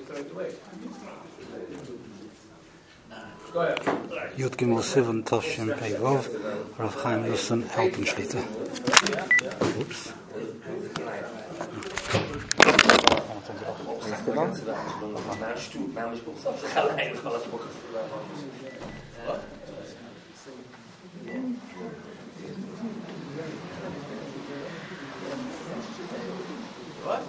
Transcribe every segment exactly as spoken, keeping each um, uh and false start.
Go ahead. Yud Gimel Sivan Toshin Peivov, Rav Chaim Nosson, Alpenschlitter. Oops. What?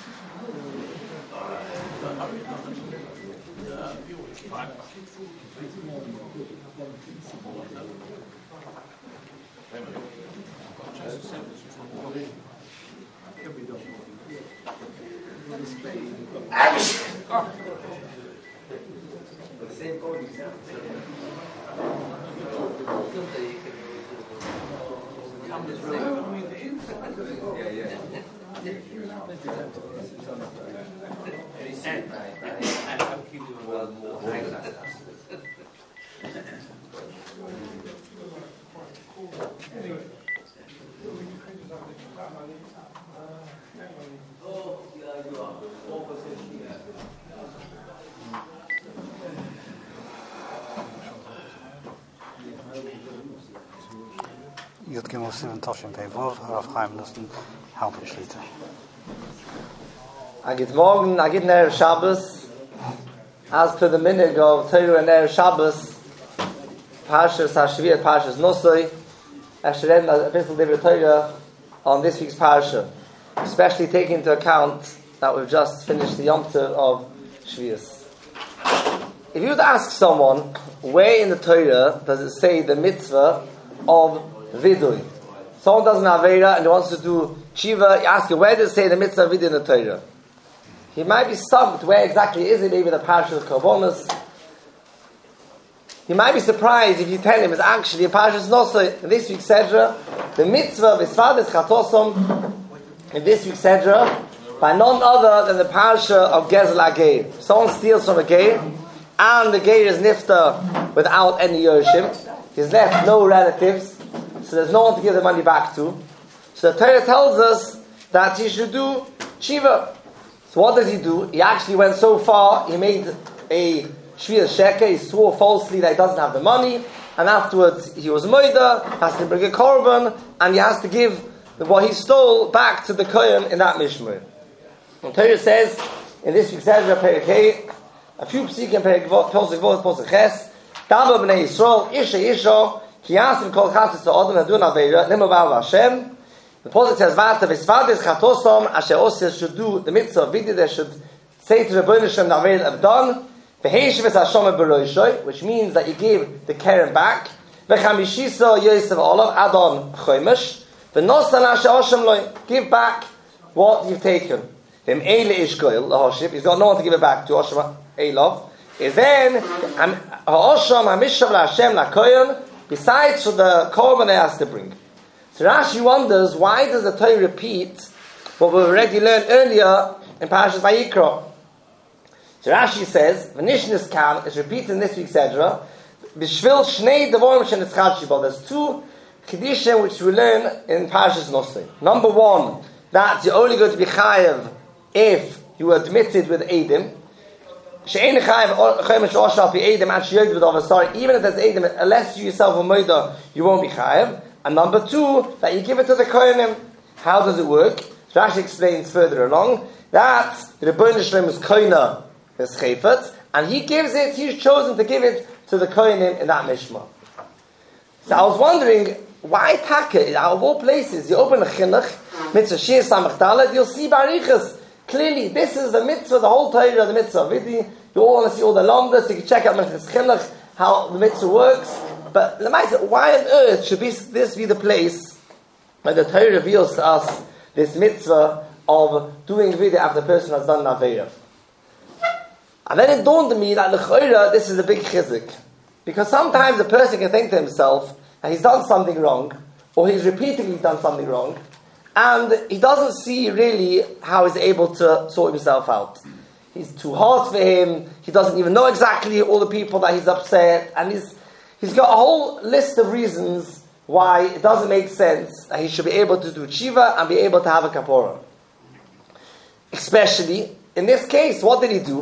Yud Gimel Sivan Toshin Peivov, Rav Chaim Nosson, Alpenschlitter. I get morgen, I get Erev Shabbos. As per the minhag of Torah and Erev Shabbos, Parshas Hashviat, Parshas Nosoi, I should end a epistle Divrei Torah on this week's Parsha, especially taking into account that we've just finished the Yom Tov of Shvius. If you were to ask someone, where in the Torah does it say the mitzvah of Vidui? Someone does an Aveira and he wants to do Shiva, you ask him, where does it say the mitzvah of Vidui in the Torah? He might be stumped, where exactly is it? Maybe the Parsha of Korbanos. He might be surprised if you tell him it's actually a Parshas Nosoi in this week's Sedra, the mitzvah of Isfades Chatosom in this week's Sedra, by none other than the Parsha of Gezel HaGeir. Someone steals from a Geir, and the Geir is nifta without any Yoshim. He's left no relatives, so there's no one to give the money back to. So the Torah tells us that he should do Shiva. So what does he do? He actually went so far, he made a Shviyas Sheker, he swore falsely that he doesn't have the money, and afterwards he was Moida, has to bring a korban, and he has to give what he stole back to the Kohen in that Mishmar. And Torah says, in this week's Ezra, Perek Hey, a few psikim, Perek Posek Vod, Posek Ches, Dava B'nei Yisrael, Isha Isha, Ki Yasim Kol Chatzis Ta'odem, Adun Aveira, Nemo Baal Hashem. The Posek says, Vata V'Svades Chatosom, Asher Osir should do the mitzvah of Vidui, they should say to the Rebbeinu Shem, the Aveira have done, V'Heishivis Hashem B'Roishoi, which means that you gave the Keren back, V'Chamishisa Yosef Olav, Adon Choimish, V'Nosan Asher Hashem Loi, give back what you've taken. V'M Eile Ishkoil, the Hoship, he's got no one to give it back to Hashem Elov. And then, Ha'osham HaMishav LaHashem LaKoyen, besides for the korban he has to bring. So Rashi wonders, why does the Torah repeat what we already learned earlier in Parashas Vayikra? So Rashi says, V'nishnis kan is repeated in this week's Sedra, B'shvil shnei devorim shenitzchad shibo. There's two kedishim which we learn in Parashas Nosei. Number one, that you're only going to be chayev if you were admitted with Eidim. She'ein chayev chomesh oshal pi Eidim and she'yod with sorry, even if there's Eidim, unless you yourself are moida, you won't be chayev. And number two, that you give it to the Kohanim. How does it work? Rashi explains further along that the Rebbeinu Shlem is Koina, is Chayfet, and he gives it, he's chosen to give it to the Kohanim in that Mishmah. So I was wondering, why Taka? Out of all places, you open a Chinuch, Mitzvah Shir Samach Dalet, you'll see Barichas. Clearly, this is the Mitzvah, the whole Torah, the Mitzvah of Vidui. You all want to see all the longest, you can check out Mitzvah Chinuch, how the Mitzvah works. But why on earth should this be the place where the Torah reveals to us this mitzvah of doing vidui after the person has done an aveira? And then it dawned on me that l'chayra, this is a big chizik. Because sometimes a person can think to himself that he's done something wrong, or he's repeatedly done something wrong, and he doesn't see really how he's able to sort himself out. He's too hard for him, he doesn't even know exactly all the people that he's upset, and he's He's got a whole list of reasons why it doesn't make sense that he should be able to do tshiva and be able to have a kapora. Especially, in this case, what did he do?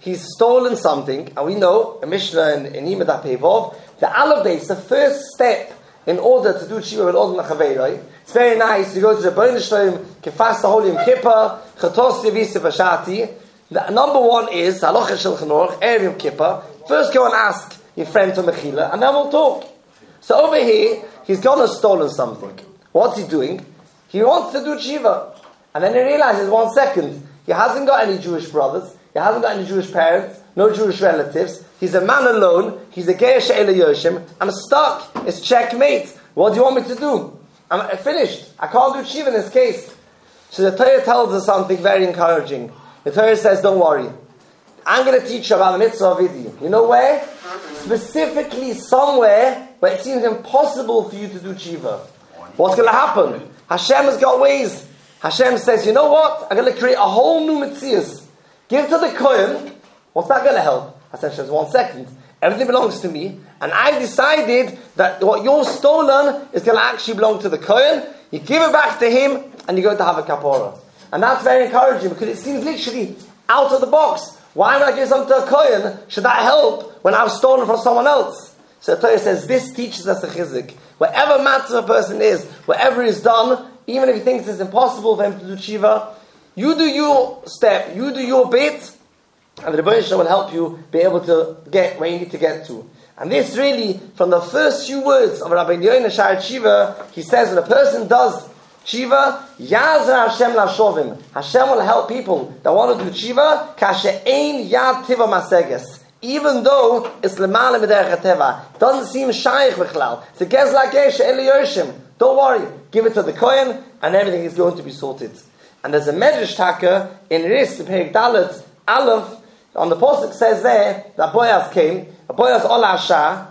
he's stolen something, and we know, a Mishnah in, in Yimad HaPevov, the Aleph base, the first step in order to do Tshuva with Odom Lachaveiroi, it's very nice, you go to the B'nai Shalom, Kefas Holy Yom Kippur, Chatos Yavisi Vashati. The number one is, Halacha Shulchan Aruch, Erev Yom Kippur, first go and ask your friend to Mechila, and then we'll talk. So over here, he's gone and stolen something. What's he doing? He wants to do Tshuva. And then he realizes, one second, he hasn't got any Jewish brothers, he hasn't got any Jewish parents, no Jewish relatives, he's a man alone, he's a Ger She'ela Yoshim, I'm stuck, it's checkmate. What do you want me to do? I'm finished, I can't do Tshuva in this case. So the Torah tells us something very encouraging. The Torah says, don't worry, I'm going to teach you about the mitzvah of Vidya. You know where? Specifically somewhere where it seems impossible for you to do Tshuva. What's going to happen? Hashem has got ways. Hashem says, you know what? I'm going to create a whole new mitzvahs. Give to the Kohen. What's that going to help? Hashem says, one second. Everything belongs to me. And I've decided that what you're stolen is going to actually belong to the Kohen. You give it back to him and you're going to have a kapora. And that's very encouraging because it seems literally out of the box. Why would I give something to a Kohen? Should that help when I've stolen from someone else? So the Torah says this teaches us a chizik. Whatever matter a person is, whatever is done, even if he thinks it's impossible for him to do Tshuva, you do your step, you do your bit, and the Rebbe Yishai will help you be able to get where you need to get to. And this really, from the first few words of Rabbi Yoina Sha'ar Tshuva, he says when a person does Tshuva, Yazer Hashem Lashovim. Hashem will help people that want to do Tshuva, Kashe Ein Yad Tiva Maseges. Even though it's Lemala Mederech HaTeva, doesn't seem Shaykh B'chlal. It's a Gez Lagesh Eli Yoshim. Don't worry, give it to the Kohen, and everything is going to be sorted. And there's a Medrash Taka in Ris, in Perek Dalet, Aleph, on the Pasuk says there, that Boaz came, Boaz Ola Asha,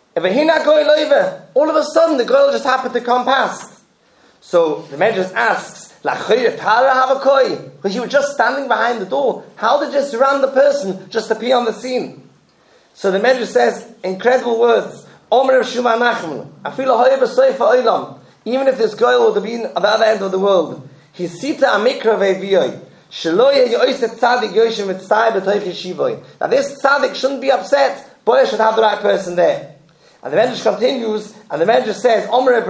all of a sudden the girl just happened to come past. So the Medrash asks, because she was just standing behind the door. How did just random the person just appear on the scene? So the Medrash says, incredible words, even if this girl would have been at the other end of the world, now this tzaddik shouldn't be upset, boy should have the right person there. And the Medrash continues, and the Medrash says,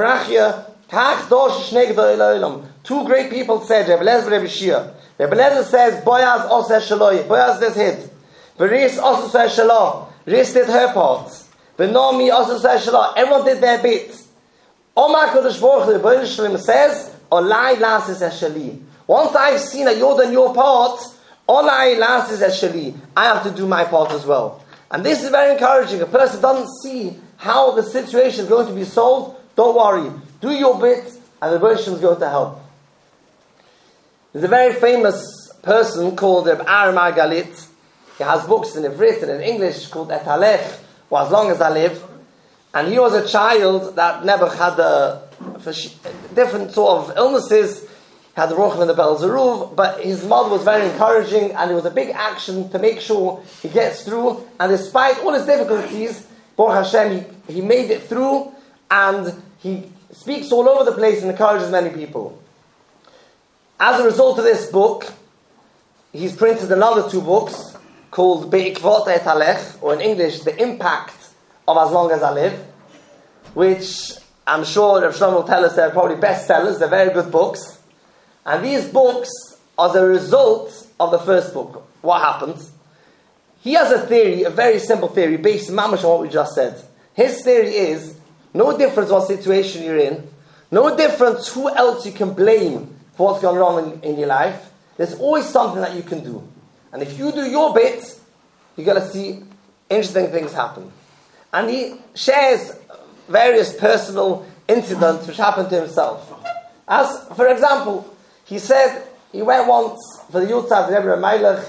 two great people said, Rebbe Lezer and Rebbe Shia. Rebbe Lezer says, Boaz oseh shaloi, Boaz did his. Veris oseh shaloi, Ris did her part. Venomi oseh shaloi, everyone did their bit. Omar Kodesh Baruch Hu, the Rebbe Shalom says, Olai lasis eshali. Once I've seen that you're done your part, Olai lasis eshali, I have to do my part as well. And this is very encouraging. A person doesn't see how the situation is going to be solved, don't worry. Do your bit, and the Rebbe Shalom is going to help. There's a very famous person called Reb Aharon Margalit. He has books in Ivrit and in English called Et Halech, or As Long As I Live. And he was a child that never had a, different sort of illnesses, had the Rochim and the Bel Zeruv, but his mother was very encouraging, and it was a big action to make sure he gets through. And despite all his difficulties, Baruch Hashem, he, he made it through, and he speaks all over the place and encourages many people. As a result of this book, he's printed another two books called Be'ikvot Et Halech, or in English, The Impact of As Long As I Live, which I'm sure Rav Shlomo will tell us they're probably bestsellers, they're very good books. And these books are the result of the first book. What happened? He has a theory, a very simple theory, based mamash on what we just said. His theory is, no difference what situation you're in, no difference who else you can blame for what's going wrong in, in your life, there's always something that you can do. And if you do your bit, you're going to see interesting things happen. And he shares various personal incidents which happened to himself. As, for example, he said he went once for the Yurtzav Rebbe Melech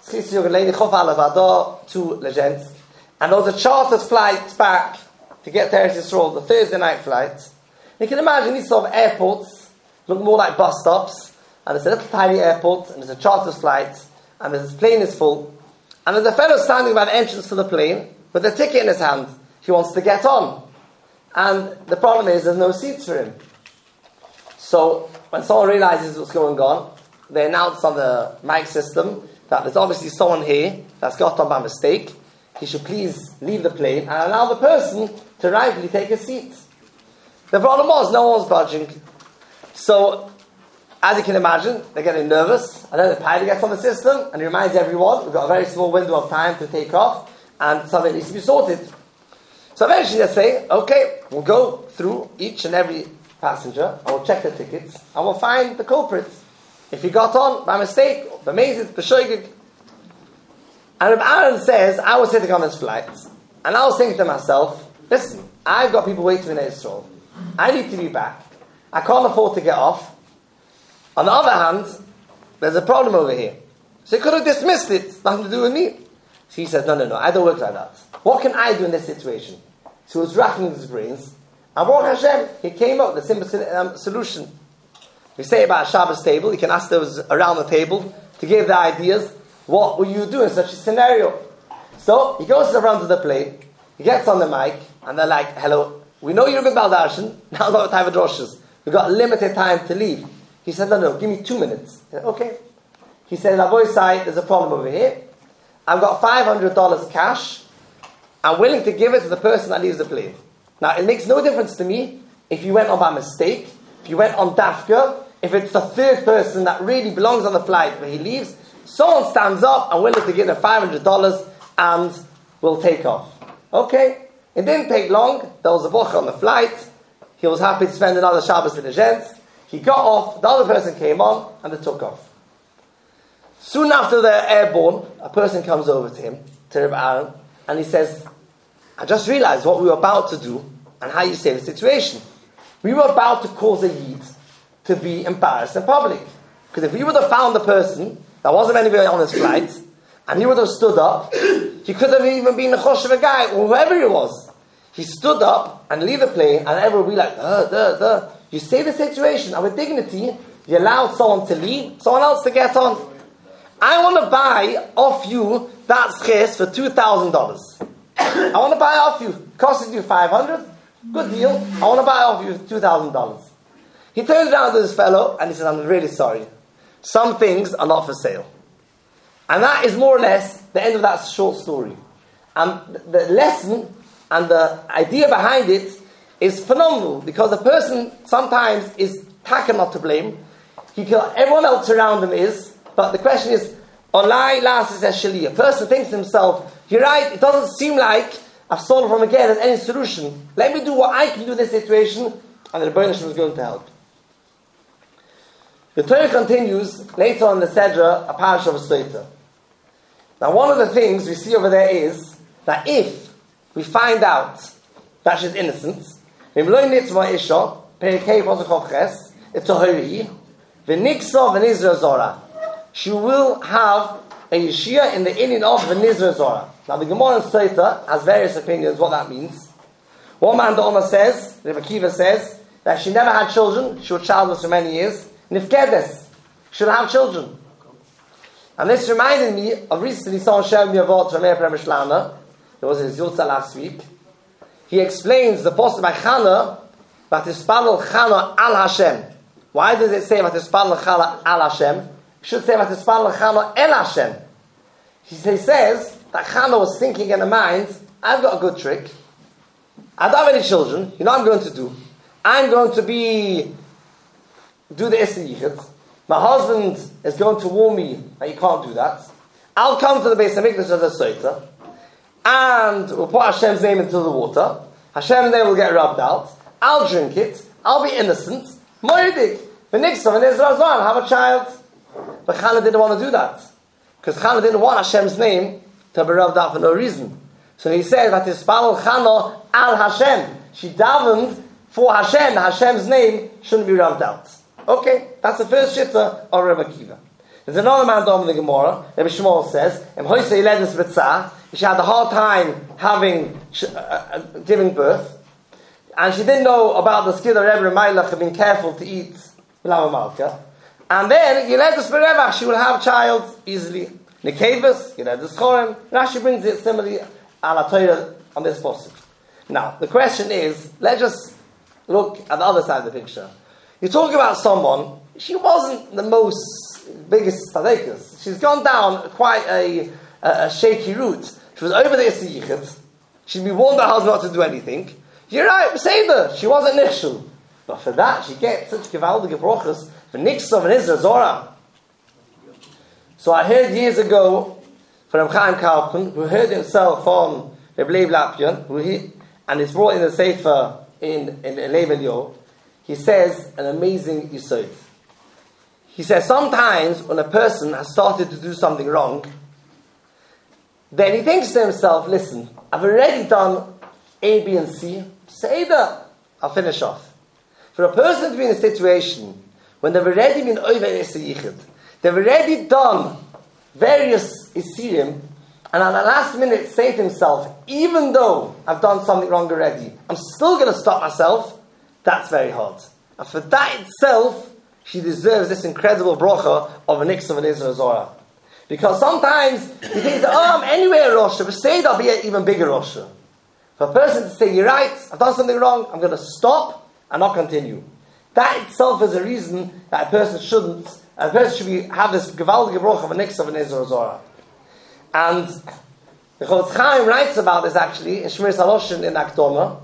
to Lezensk, and there was a chartered flight back to get to Eretz Yisrael, the Thursday night flight. You can imagine these sort of airports look more like bus stops, and there's a little tiny airport, and there's a chartered flight, and this plane is full, and there's a fellow standing by the entrance to the plane with a ticket in his hand. He wants to get on, and the problem is there's no seats for him. So when someone realizes what's going on, they announce on the mic system that there's obviously someone here that's got on by mistake. He should please leave the plane and allow the person to rightfully take a seat. The problem was, no one was budging. So, as you can imagine, they're getting nervous, and then the pilot gets on the system, and he reminds everyone, we've got a very small window of time to take off, and something needs to be sorted. So eventually they say, okay, we'll go through each and every passenger, and we'll check the tickets, and we'll find the culprit. If he got on by mistake, b'mezid, b'shoigig. And Reb Aaron says, I was sitting on this flight, and I was thinking to myself, listen, I've got people waiting in Israel. I need to be back. I can't afford to get off. On the other hand, there's a problem over here. So he could have dismissed it, nothing to do with me. So he says, no, no, no, I don't work like that. What can I do in this situation? So he was racking his brains. And Baruch Hashem, he came up with a simple um, solution. We say about a Shabbos table, you can ask those around the table to give the ideas. What will you do in such a scenario? So he goes around to the plane, he gets on the mic, and they're like, hello, we know you're a good Baldarshan, now we've got time for droshes. We've got limited time to leave. He said, no, no, give me two minutes. He said, okay. He said, Avoy Sai, there's a problem over here. I've got five hundred dollars cash. I'm willing to give it to the person that leaves the plane. Now, it makes no difference to me if you went on by mistake, if you went on dafka, if it's the third person that really belongs on the flight where he leaves, someone stands up, I'm willing to give him five hundred dollars and we'll take off. Okay? It didn't take long. There was a boch on the flight. He was happy to spend another Shabbos in the gents. He got off, the other person came on, and they took off. Soon after they're airborne, a person comes over to him, to Reb Aaron, and he says, I just realized what we were about to do and how you saved the situation. We were about to cause a Yid to be embarrassed in public. Because if we would have found the person that wasn't anybody on his flight, and he would have stood up, he could have even been a Choshev guy, or whoever he was. He stood up and leave the plane, and everyone would be like, duh, duh, duh. You save the situation, and with dignity, you allowed someone to leave, someone else to get on. I want to buy off you that ches for two thousand dollars. I want to buy off you. Costed you five hundred dollars. Good deal. I want to buy off you two thousand dollars. He turns around to this fellow and he says, I'm really sorry. Some things are not for sale. And that is more or less the end of that short story. And the lesson and the idea behind it is phenomenal, because the person sometimes is taka not to blame. He can, everyone else around him is, but the question is, Olai Lasis Esheli. A person thinks to himself, you're right, it doesn't seem like I've stolen from again there's any solution. Let me do what I can do in this situation, and the Rebbeinu Shalom is going to help. The Torah continues later on in the Sedra, a parish of a Soita. Now, one of the things we see over there is that if we find out that she's innocent, she will have a yeshia in the inyan of the Nizra Zora. Now, the Gemara in Soita has various opinions what that means. One man, the Omer says, Rebbe Akiva says, that she never had children, she was childless for many years. Nifkedes, should have children. And this reminded me of recently someone shared me a word from Rebbe Shlana. It was in Zilza last week. He explains the post by Chana, Vatispalel Chana al Hashem. Why does it say Vatispalel Chana al Hashem? It should say Vatispalel Chana el Hashem. He says that Chana was thinking in her mind, I've got a good trick. I don't have any children. You know what I'm going to do? I'm going to be do the Issa Yichud. My husband is going to warn me that you can't do that. I'll come to the Beis HaMikdash as a Soita, and we'll put Hashem's name into the water. Hashem's name will get rubbed out. I'll drink it. I'll be innocent. Moedik. The next time, and Israel's on, have a child. But Chana didn't want to do that, because Chana didn't want Hashem's name to be rubbed out for no reason. So he said that his Spalal Chana al Hashem. She davened for Hashem. Hashem's name shouldn't be rubbed out. Okay, that's the first shitta of Rebbe Akiva. There's another man down in the Gemara. Rebbe Shmuel says, she had a hard time having uh, uh, giving birth, and she didn't know about the skid of Rebbe Remalach being careful to eat Lama Malka. And then Yeledus Berevach, she will have a child easily. Nekevus, Yeledus Chorem. Rashi brings it similarly ala Torah on this passage. Now, the question is, let's just look at the other side of the picture. You're talking about someone, she wasn't the most biggest tzaddikas. She's gone down quite a, a, a shaky route. She was over the Issa Yichud. She'd be warned her husband not to do anything. You're right, save her. She wasn't nichshul. But for that, she gets such gewaldige brochus for Nixov and Israel Zora. So I heard years ago from Chaim Kalpen, who heard himself from Reb Leib Lapien, who he, and it's brought in the Sefer in, in Leib Elio. He says an amazing yisod. He says sometimes when a person has started to do something wrong, then he thinks to himself, listen, I've already done A, B, and C, say that, I'll finish off. For a person to be in a situation when they've already been over Issa Yichud, they've already done various Isirim, and at the last minute say to himself, even though I've done something wrong already, I'm still going to stop myself, that's very hard. And for that itself, she deserves this incredible bracha of a Nixon of an Israel Zorah. Because sometimes you think, oh, I'm anywhere Rosh, but say there'll be an even bigger Rosh. For a person to say, you're right, I've done something wrong, I'm going to stop and not continue. That itself is a reason that a person shouldn't, a person should be, have this gewaldige bracha of a Nixon of an Israel Zorah. And the Chofetz Chaim writes about this actually in Shmiras Haloshin in Akdoma,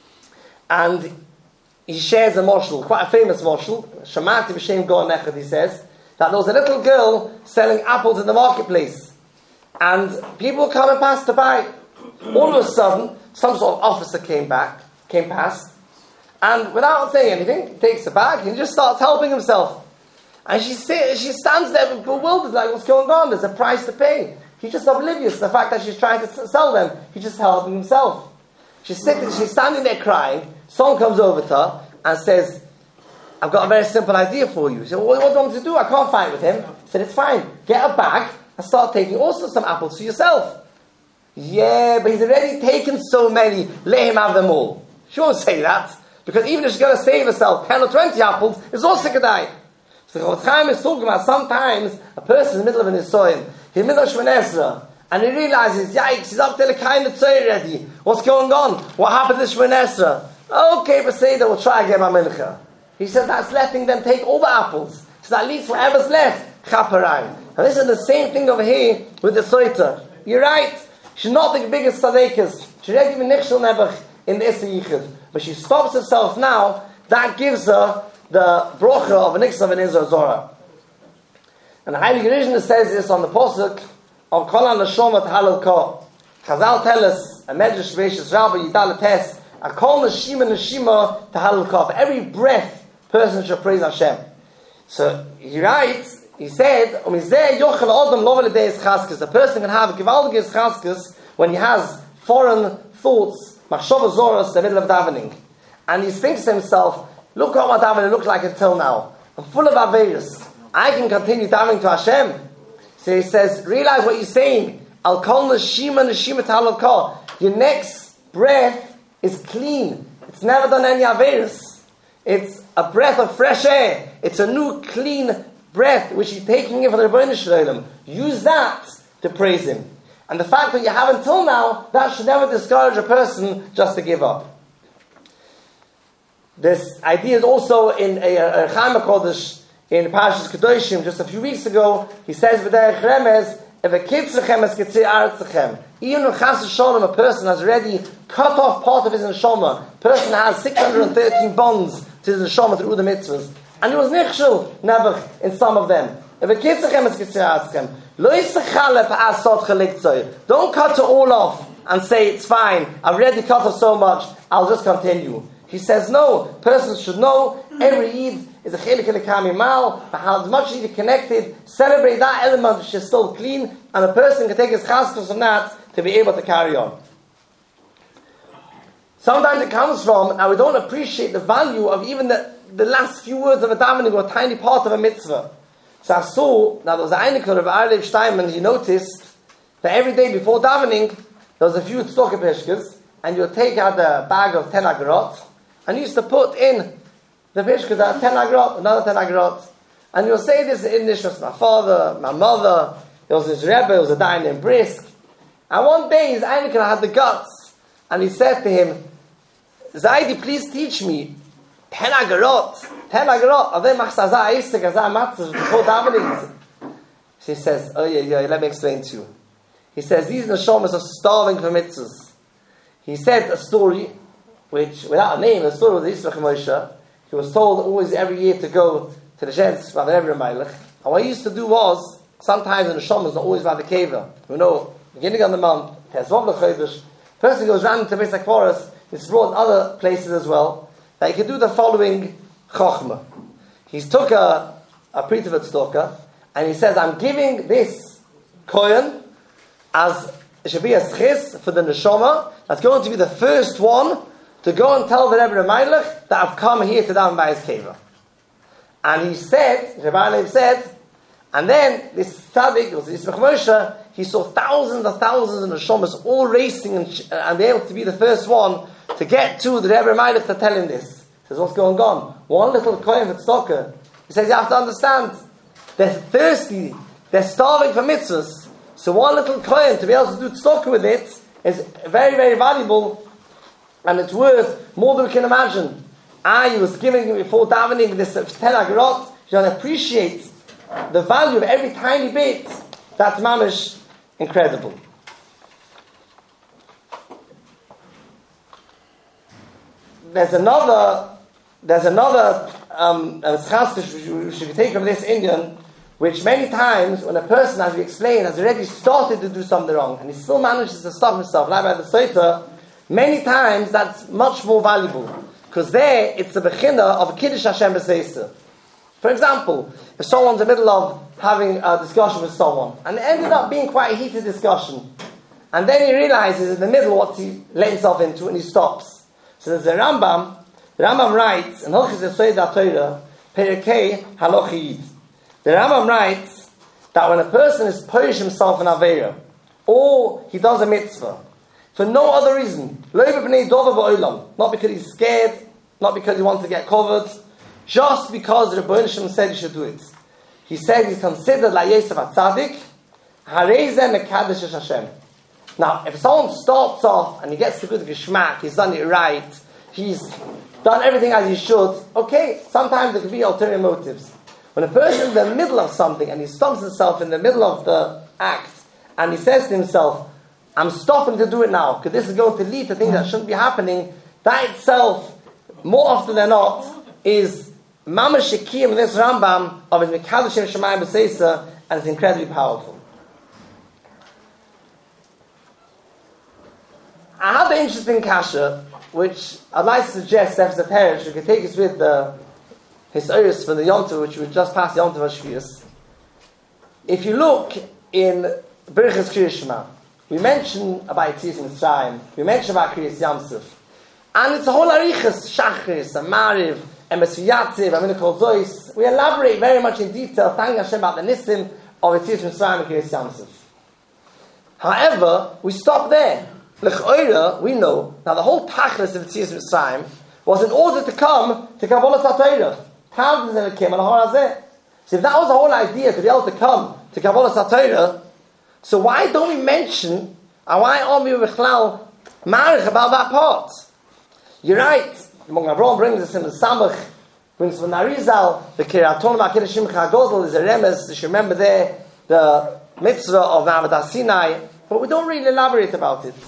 and he shares a moshel, quite a famous moshel. Shamati b'shem Goan Echad, he says that there was a little girl selling apples in the marketplace, and people come and pass to buy. All of a sudden, some sort of officer came back, came past, and without saying anything, he takes a bag and just starts helping himself. And she she stands there bewildered, like, what's going on? There's a price to pay. He's just oblivious to the fact that she's trying to sell them. He's just helping himself. She's sitting, she's standing there crying. Someone comes over to her and says, I've got a very simple idea for you. She said, well, what do you want me to do? I can't fight with him. He said, it's fine. Get a bag and start taking also some apples for yourself. Yeah, but he's already taken so many. Let him have them all. She won't say that. Because even if she's going to save herself ten or twenty apples, it's also going to die. So what Chaim is talking about, sometimes a person in the middle of an Nisoyin, he's in the middle of Shemon Esra, and he realizes, yikes, he's up to the kind of tzoi already. What's going on? What happened to Shemon Esra? Okay, but say that we'll try again my mincha. He said that's letting them take all the apples. So at least whatever's left, chaparayim. And this is the same thing over here with the Soita. You're right. She's not the biggest tzaddikas. She's already been nichshel nebuch in the Issa Yichud. But she stops herself now. That gives her the brocha of a nixon of an Israel Zorah. And the Heilige Rishon says this on the posuk of Kol HaNeshama T'Halal Ko. Chazal tell us, a medrash Beishas Rabbah Yidal Tes, a Kol Neshima Neshima T'Halal Ko. For every breath, person should praise Hashem. So he writes, he said, the person can have gewaldige chaskas when he has foreign thoughts, machshava zoros, in the middle of davening. And he thinks to himself, look what my davening looked like until now. I'm full of averis. I can continue davening to Hashem. So he says, realize what you're saying. Al kol neshima neshima t'halal ko. Your next breath is clean. It's never done any averis. It's a breath of fresh air. It's a new, clean breath which you're taking in for the Rebbeinu Shalom. Use that to praise Him. And the fact that you have until now, that should never discourage a person just to give up. This idea is also in a, a, a Chaim HaKodesh in Parashas Kedoshim just a few weeks ago. He says, "V'derech remez, if a kitzechem es kitzei artzechem." Even when Chas Shalom, a person has already cut off part of his neshama, person has six hundred thirteen bonds to his neshama through the mitzvahs, and he was nichshel never in some of them. If a kitzechem es kitzei artzechem, lo yisachalep asot chalik. Don't cut it all off and say it's fine. I've already cut off so much. I'll just continue. He says no. Persons should know every Eid is a chelik elikami mal. How much Eid connected. Celebrate that element which is still clean, and a person can take his chaskas from that to be able to carry on. Sometimes it comes from, now we don't appreciate the value of even the, the last few words of a davening or a tiny part of a mitzvah. So I saw, now there was an Einikel of Arlev Steinman, he noticed that every day before davening, there was a few tzedakah peshkas, and you would take out a bag of ten agrot, and you used to put in the peshkas that ten agrot, another ten agrot, and you'll say this in Nishmas, my father, my mother, there was this Rebbe, there was a guy named Brisk, and one day his Einikel had the guts, and he said to him, Zaidi, please teach me, ten agarot, ten agarot, are they machzazah istik, azah matzah, before davening? She says, oh yeah, yeah, let me explain to you. He says, these neshamas are starving for mitzvahs. He said a story, which, without a name, the story was Yisrach Moshe. He was told always every year to go to the Shens, Rabbi Evra Melech. And what he used to do was, sometimes the neshamas, not always by the keva. You know, beginning of the month, Tezvav L'Chodesh, person goes round to Beis HaKvoros, it's brought in other places as well, that he could do the following chokhmah. He's took a, a Pritavat Stoker, and he says, I'm giving this kohen as it should be a schis for the neshama that's going to be the first one to go and tell the Rebbe Melech that I've come here to daven by his keva. And he said, Rebbe Leib said, and then this tzaddik, was Yisrach Moshe, he saw thousands and thousands of neshamas all racing and, and be able to be the first one to get to the Rebbe Melech to tell him this. He says, what's going on? One little kohen for tzedakah. He says, you have to understand, they're thirsty, they're starving for mitzvahs. So one little kohen to be able to do tzedakah with it is very, very valuable, and it's worth more than we can imagine. Ah, he was giving him before davening this ten agarot. You don't appreciate the value of every tiny bit. That's mamish incredible. There's another, there's another um, schas we should take from this Indian, which many times when a person, as we explained, has already started to do something wrong and he still manages to stop himself, like by the Soita, many times that's much more valuable. Because there, it's the bechina of a Kiddush Hashem b'seisa. For example, if someone's in the middle of having a discussion with someone, and it ended up being quite a heated discussion, and then he realizes in the middle what he let himself into, and he stops. So there's a Rambam, the Rambam writes, in Hilchos Yesod HaTorah, Perikei Haloch Yid. The Rambam writes that when a person is purish himself in Aveira, or he does a mitzvah, for no other reason, not because he's scared, not because he wants to get covered, just because the Rebbeinu Shem said he should do it. He said he's considered like Yosef HaTzadik, Harezeh Mekadesh Hashem. Now, if someone starts off and he gets the good geschmack, he's done it right, he's done everything as he should, okay, sometimes there could be ulterior motives. When a person is in the middle of something and he stops himself in the middle of the act and he says to himself, I'm stopping to do it now because this is going to lead to things that shouldn't be happening, that itself, more often than not, is mamash shekiyim in this Rambam of his Mekadoshim Shemayim B'Seisa, and it's incredibly powerful. I have an interesting kasha, which I'd like to suggest as a parent, we could take us with the his Oris from the Yom Tov, which we just passed the Yom Tov HaShvius. If you look in Birchas Kriyas Shema, we mention about Yetzias Mitzrayim, we mention about Kriyas Yamsuf, and it's a whole arichas, Shachris, and Mariv, and Mesuyatziv, and Minakol Zois. We elaborate very much in detail, thanking Hashem about the Nissim of Yetzias Mitzrayim and Kriyas Yamsuf. However, we stop there. L'ch'oira, we know, now the whole tachlis of Yetzias Mitzrayim was in order to come to Kabbalah Satayra. How does it come? So if that was the whole idea, to be able to come to Kabbalah Satayra, so why don't we mention, and why aren't we Bichlal Marich about that part? You're right. Among Avraham brings us in the Samach, brings from Narizal, the Kiraton Ma'akidashim Chagodol is a remes. You should remember there the mitzvah of Navadah Sinai, but we don't really elaborate about it.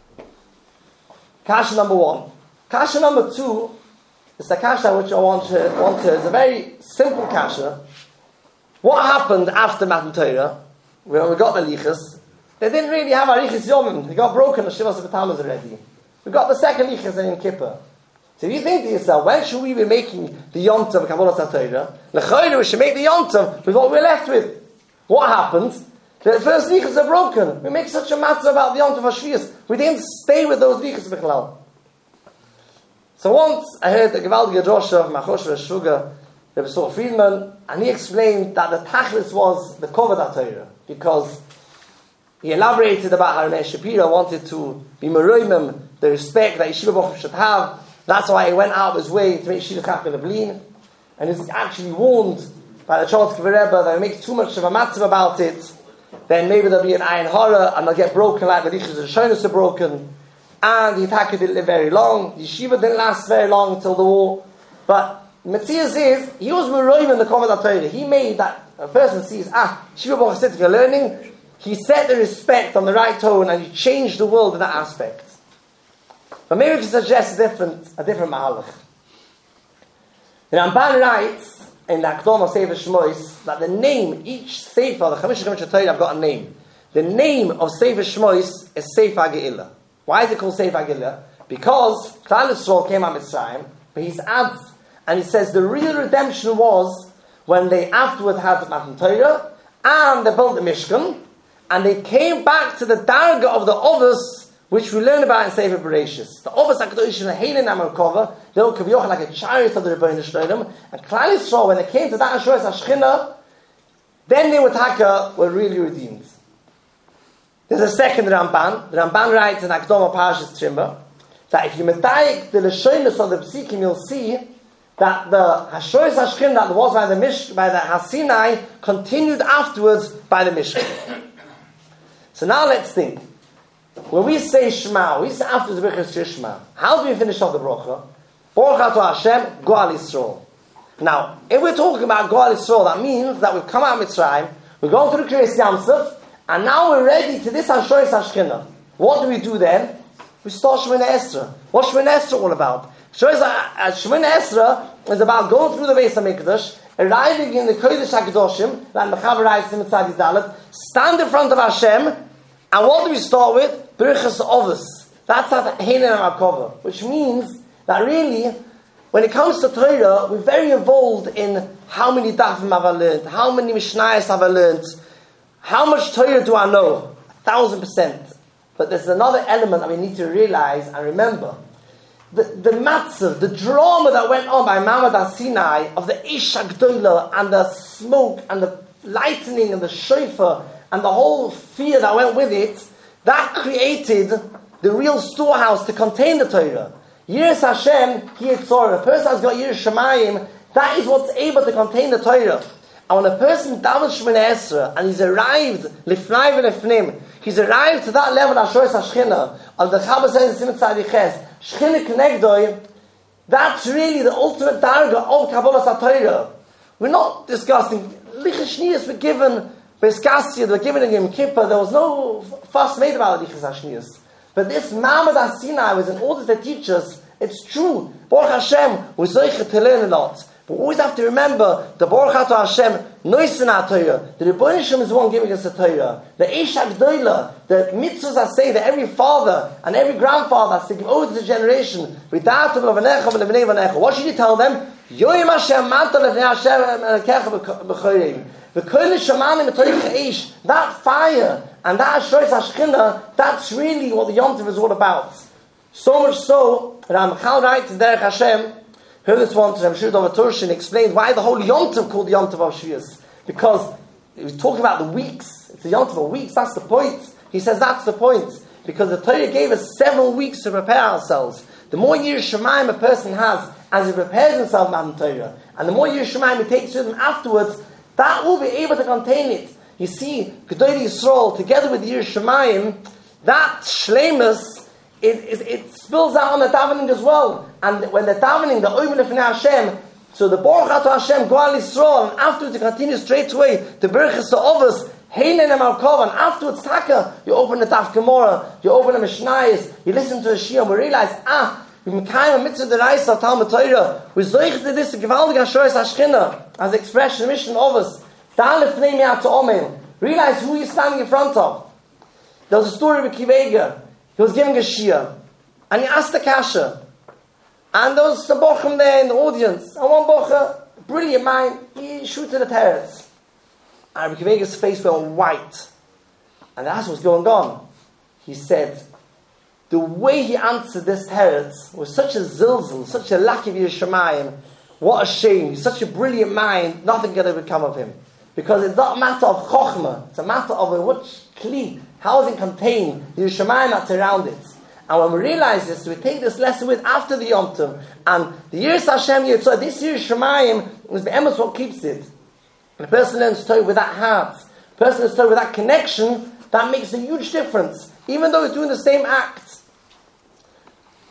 Kasha number one. Kasha number two is the kasha which I want to, want to, it's a very simple kasha. What happened after Matan Torah, when we got the lichas? They didn't really have a lichas yomim. They got broken the Shivas of B'Tammuz already. We got the second lichas in Yom Kippur. So if you think to yourself, when should we be making the Yom Tov of Kabbalah Satayra? L'chayre, we should make the Yom Tov with what we're left with. What happened? The first lichas are broken. We make such a matter about the Yom Tov HaShvius. We didn't stay with those lichas b'chlal. So once I heard the Gevaldige Drosha of Machosh V'Shuga, Rebbe Saul Friedman, and he explained that the tachlis was the Kovod HaTorah, because he elaborated about how Ramesh Shapiro wanted to be meroimim, the respect that Yeshiva Bochum should have. That's why he went out of his way to make Shidduch HaKol Leblin, and he's actually warned by the Chaltzik Rebbe that if he makes too much of a matzav about it, then maybe there'll be an ayin hara and they'll get broken like the lichas and shonos are broken. And the Yitzhak didn't live very long. The yeshiva didn't last very long until the war. But But Matthias is, he was Meroim in the Kovad HaTorah. He made that a person sees, ah, Shiva Baruch Sittika learning, he set the respect on the right tone and he changed the world in that aspect. But maybe we can suggest a different, a different Mahalach. The Ramban writes in the Akdom of Sefer Shmois that the name, each Sefer, the Chamish Chamish HaTorah have got a name. The name of Sefer Shmois is Sefer Ge'ilah. Why is it called Sefer Ge'ilah? Because Klal Yisrael came out of Mitzrayim, but he's adds, and he says the real redemption was when they afterward had the Matan Torah, and they built the Mishkan, and they came back to the Darga of the Ovos, which we learn about in Sefer Bereshis. The Ovos HaKadosh and Heinen Amarkova, they were Kavioch like a chariot of the Rebbeinu Shloim, and Klal Yisrael, when they came to that Ashuras HaShechina, then they were Taka, were really redeemed. There's a second Ramban. The Ramban writes in Akdoma Parashas Trimba that if you medayik the Leshonos of the Psikim, you'll see that the Hashoros HaShechina that was by the Mish, by the Hasinai continued afterwards by the Mishkan. So now let's think. When we say Shema, we say after the Birchas Shema, how do we finish off the bracha? Baruch atah Hashem, Goal Yisrael. Now, if we're talking about Goal Yisrael, that means that we've come out of Mitzrayim, we're going through the Kriyas Yamsuf, and now we're ready to this Hashoros HaShechina. What do we do then? We start Shemoneh Esrei. What's Shemoneh Esrei all about? Shemoneh Esrei is about going through the Beis HaMikdash, arriving in the Kodesh HaKadoshim, like Mechaber writes in Tzadi Dalet, stand in front of Hashem, and what do we start with? Birchas Ovos. That's that Heinen Amarkova, which means that really, when it comes to Torah, we're very involved in how many Dafim have I learned, how many Mishnayos have I learned, how much Torah do I know? A thousand percent. But there's another element that we need to realize and remember. The, the matzah, the drama that went on by Mamad Sinai of the Ish HaGdolah and the smoke and the lightning and the shofar and the whole fear that went with it, that created the real storehouse to contain the Torah. Yiras Hashem, Yitzorah. A person has got Yiras Shamayim, that is what's able to contain the Torah. And when a person davens Shemoneh Esrei and he's arrived lifnai v'lifnim, he's arrived to that level of Hashoros HaShechina, of the Chabad says in Simon Tzadi Ches, Shechina Knegdoi, that's really the ultimate darga of Kabbalah HaTorah. We're not discussing Lichas Shniyos were given Beskasiyah, they were given in Yom Kippur, there was no fuss made about Lichas Shniyos. But this Mamad Sinai was in order to teach us, it's true, Baruch Hashem, we're zoichet to learn a lot. But we always have to remember the Baruch Atah Hashem Noisen HaTorah. The Rebbeinu Shem is the one giving us the Torah. The Ish HaGdolah, the mitzvahs that say that every father and every grandfather has to give over to the generation. What should you tell them? Yoyim Hashem Manta Lefnei Hashem Elekecha B'chorim. V'kol Shemanim B'torich Ha'Ish. That fire and that Hashoros HaShechina, that's really what the Yom Tov is all about. So much so, Ramchal writes in Derech Hashem, heard this one to Ramshud Dovaturshin, explained why the whole Yom Tov called the Yom Tov of Shvius. Because he was talking about the weeks. It's the Yom Tov of weeks, that's the point. He says that's the point. Because the Torah gave us seven weeks to prepare ourselves. The more Yiras Shamayim a person has as he prepares himself Matan Torah, and the more Yiras Shamayim he takes with him afterwards, that will be able to contain it. You see, Gedolei Yisrael, together with Yiras Shamayim, that Shleimus, It, it, it spills out on the davening as well. And when the davening, the Oimen Lefnei Hashem, so the Baruch Atah Hashem, Goal Yisrael, and afterwards you continue straight away, the Birchas Ovos, Heinen Amarkova, and afterwards Taka, you open the Daf Gemara, you open the Mishnayos, you listen to the Shia, and we realize, ah, we mekayim a mitzvah deraisa of Talmud Torah, we zoich to this, Gevaldig Hashoros HaShechina, as expression, mission of us, Da Lefnei Mi'at Omen, realize who you're standing in front of. There was a story with Kivega. He was giving a shia, and he asked the kasha, and there was some bochum there in the audience, and one bocha, brilliant mind, he shooted the terrorists. And Rabbi Kivega's face went white, and that's what's going on. He said, the way he answered this terrorist was such a zilzal, such a lack of Yiras Shamayim. What a shame, he's such a brilliant mind, nothing can ever come of him. Because it's not a matter of chokhmah, it's a matter of a which kli, how does it contain the Yiras Shamayim that's around it. And when we realize this, we take this lesson with after the Yom Tov. And the Yiras Hashem Yitzhak, this Yiras Shamayim is the emes what keeps it. And the person learns Torah with that heart, the person learns Torah with that connection, that makes a huge difference. Even though he's doing the same act.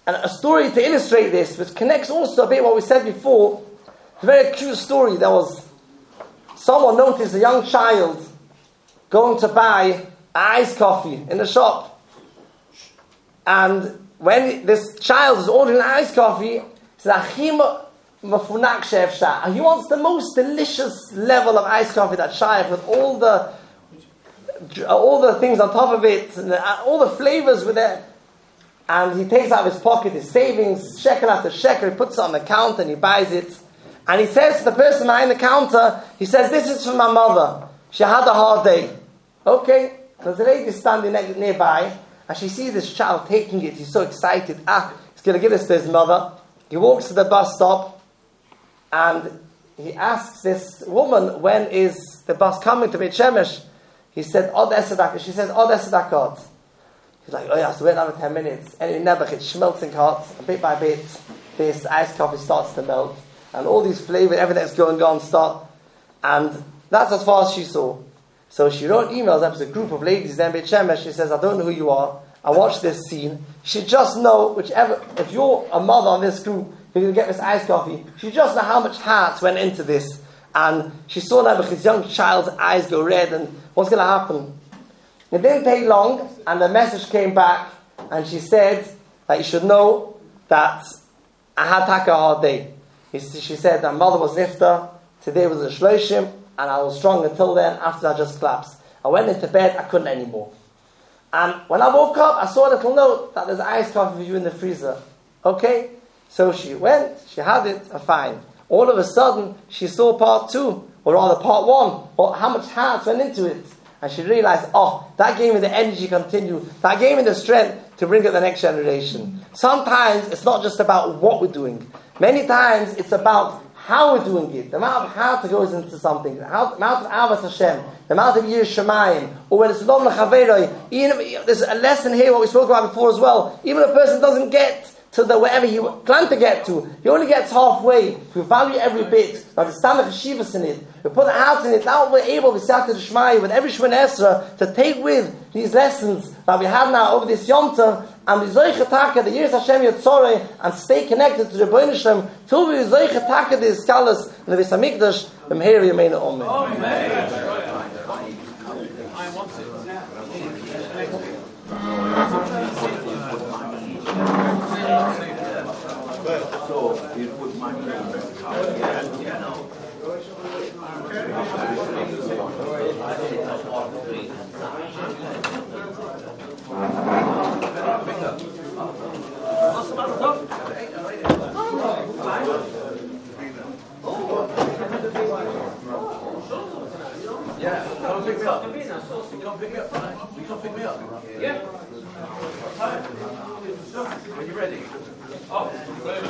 And a story to illustrate this, which connects also a bit what we said before. It's a very cute story. There was someone noticed a young child going to buy iced coffee in the shop. And when this child is ordering iced coffee, he says, "Achim mafunak shefsha." And he wants the most delicious level of iced coffee that shaykh, with all the all the things on top of it, and all the flavors with it. And he takes out of his pocket his savings, shekel after shekel, he puts it on the counter and he buys it. And he says to the person behind the counter, he says, "This is for my mother. She had a hard day." Okay, there's a lady standing nearby, and she sees this child taking it. He's so excited. Ah, he's going to give this to his mother. He walks to the bus stop, and he asks this woman, "When is the bus coming to Beit Shemesh?" He said, "Od esedakot." She says, "Od esedakot." He's like, "Oh yeah, so wait another ten minutes." Anyway, never, it schmelzing hot. Bit by bit, this iced coffee starts to melt. And all these flavors, everything that's going on start. And that's as far as she saw. So she wrote emails up to a group of ladies there in Beit Shemesh. She says, "I don't know who you are. I watched this scene." She just know, whichever, if you're a mother on this group, you're going to get this iced coffee. She just know how much heart went into this. And she saw now his young child's eyes go red, and what's going to happen? It didn't take long, and the message came back, and she said that you should know that I had taka a hard day. She said that mother was nifta, today was a shloshim, and I was strong until then. After that, I just collapsed. I went into bed, I couldn't anymore. And when I woke up, I saw a little note that there's iced coffee for you in the freezer. Okay? So she went, she had it, uh, fine. All of a sudden, she saw part two, or rather part one, or how much heart went into it. And she realized, oh, that gave me the energy to continue. That gave me the strength to bring up the next generation. Sometimes it's not just about what we're doing. Many times it's about how we're doing it. The amount of heart that goes into something. The amount of Avas Hashem. The amount of Yir Shemayim. Or when it's Lom L'Chaveroi. There's a lesson here, what we spoke about before as well. Even if a person doesn't get to the wherever he planned to get to, he only gets halfway. If we value every bit, we understand the cheshivas in it, we put the heart in it, now we're able, we start to the Shmai with every Shemon Esra, to take with these lessons that we have now over this Yom Tov, and we zoiche taka, the years Hashem Yotzorei, and stay connected to the Rebbeinu Shem, till we zoiche taka the Iskalas, and the Beis HaMikdash, the Meher Yemeinu Omen. I want it. So you put money in the account, you know. Yeah, come pick me up. You come pick me up, man. You come pick me up. Yeah. When you ready. Oh,